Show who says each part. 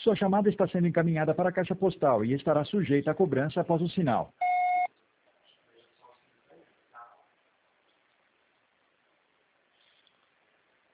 Speaker 1: Sua chamada está sendo encaminhada para a caixa postal e estará sujeita a cobrança após o sinal.